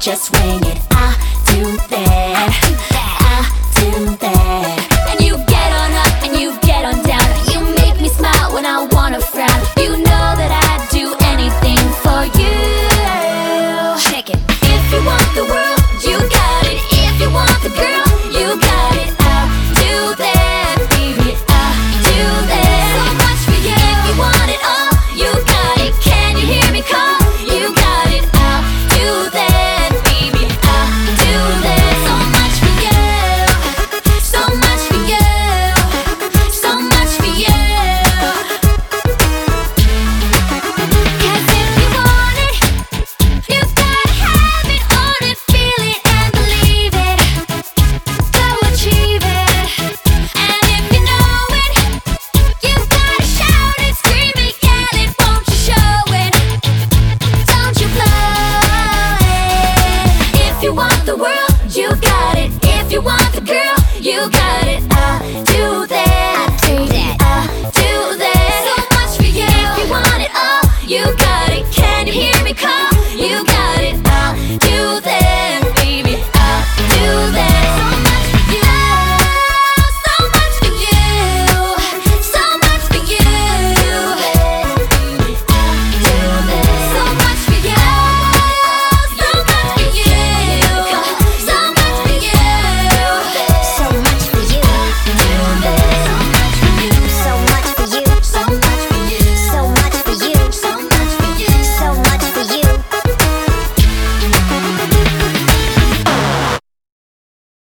just wing it. I'll do that, I'll do that. And you get on up and you get on down. You make me smile when I wanna frown. You know that I'd do anything for you. Check it. If you want the world, you got it. If you want the girl, you got it. I'll do that, baby, I'll do that. So much for you. If you want it all, you got it. Can you hear me call? You got it. I'll do that, baby, I'll do that. So much for you. So much for you. So much for you. 'Cause if you want it, you gotta have it, own it, feel it and believe it. Go achieve it. And if you know it, you gotta shout it, scream it, yell it, won't you show it? Don't you blow it. If you want the world, you got it. If you want the girl, you got it. I'll do that, baby, I'll do that. So much for you. If you want it all, you got it. Can you hear me call? You got it. I'll do